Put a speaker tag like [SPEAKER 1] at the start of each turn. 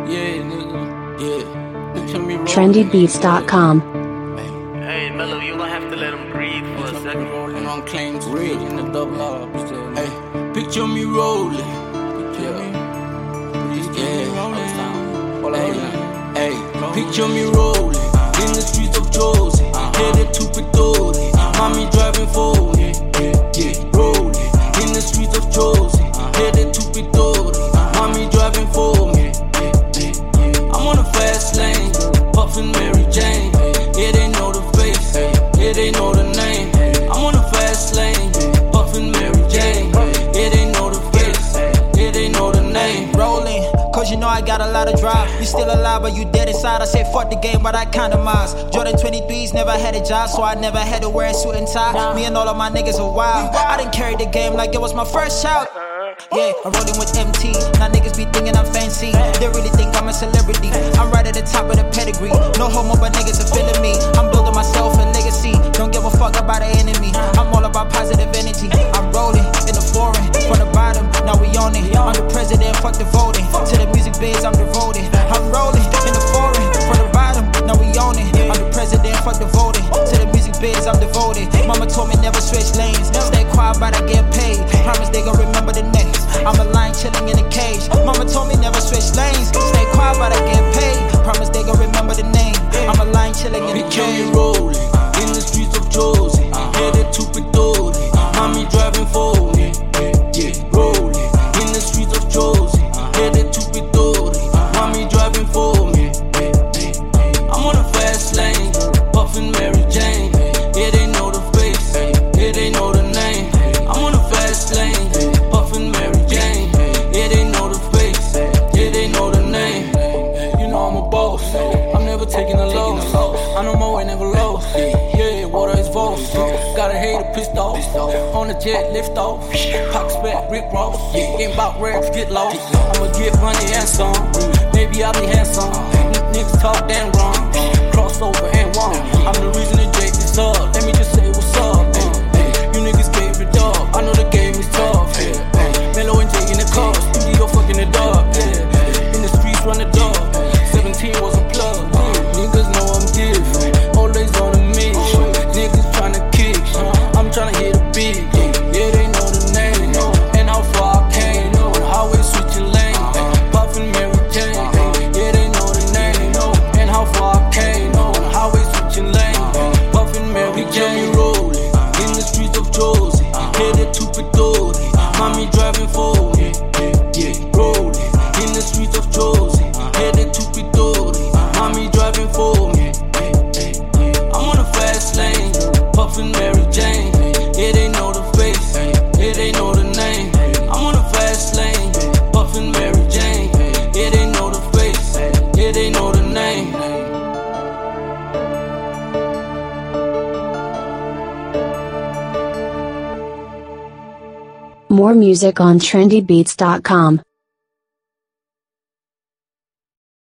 [SPEAKER 1] trendybeats.com.
[SPEAKER 2] Hey, Mello, you gonna have to let him breathe for a second.
[SPEAKER 3] Rolling on claims red in the double R. Hey, picture me rolling. Hey, picture me rolling in the streets of Josie, headed to Pitori. Mommy driving forward, rolling in the streets of Josie, headed to Pitori. Mommy driving for me. I'm on a fast lane, puffin' Mary Jane. Yeah, they know the face, yeah, they know the name. I'm on a fast lane, puffin' Mary Jane. Yeah, they know the face, yeah, they know the name.
[SPEAKER 4] Rolling, cause you know I got a lot of drive. You still alive, but you dead inside. I say fuck the game, but I kinda Jordan 23s never had a job, so I never had to wear a suit and tie. Me and all of my niggas are wild. I didn't carry the game like it was my first child. Yeah, I'm rolling with MT. Now niggas be thinking I'm fancy. They really think I'm a celebrity. I'm right at the top of the pedigree. No homo, but niggas are feeling me. I'm building myself a legacy. Don't give a fuck about the enemy. I'm all about positive energy. I'm rolling in the foreign, from the bottom, now we on it. I'm the president, fuck the voting. To the music biz, I'm devoted. I'm rolling in the foreign, from the bottom, now we on it. I'm the president, fuck the voting. To the music biz, I'm devoted. Mama told me never switch lanes. Stay quiet, but I get paid. Promise they gon' remember the name. I'm a lion chilling in a cage. Mama told me never switch lanes. Stay quiet, but I get paid. Promise they gon' remember the name. I'm a lion chilling in a cage.
[SPEAKER 3] Picture me rolling in the streets of Josie, headed to Pitori. Mommy driving for me, rolling in the streets of Josie, headed to Pitori. Mommy driving for me. I'm on a fast lane, puffin' Mary Jane. Yeah, they know the face, yeah, they know the name. I'm on a fast lane, puffin' Mary Jane. Yeah, they know the face, yeah, they know the name. You know I'm a boss, I'm never taking a loss. I know my way never lost. Yeah, water is false. Gotta hate a pissed off. On the jet, lift off. Pockets back, Rick Ross. Ain't about rags, get lost. I'ma get money and some. Maybe I'll be handsome. Niggas talk damn wrong. Crossover and one. I'm the reason the Jake is up. Let me just say what's up. You niggas gave it up. I know the game is tough. Mello and Jake in the car. Studio fucking it up. In the streets run the dog. 17 was a plug. Niggas know I'm different. Always on a mission. Niggas tryna kick. I'm tryna hit a big. Yeah, they know the name. And how far I came. On the highway switching lanes. Puffin' Mary Jane. Yeah, they know the name. And how far I came. On the highway switching lanes. Puffin' Mary Jane. Rolling in the streets of Josie, headed to Pitori. Mommy driving for me. Rolling in the streets of Josie, headed to Pitori. Mommy driving for me. I'm on a fast lane, puffin' Mary Jane. Yeah, they know the face, yeah, they know the name. I'm on a fast lane, puffin' Mary Jane. Yeah, they know the face, yeah, they know the name.
[SPEAKER 1] More music on trendybeats.com.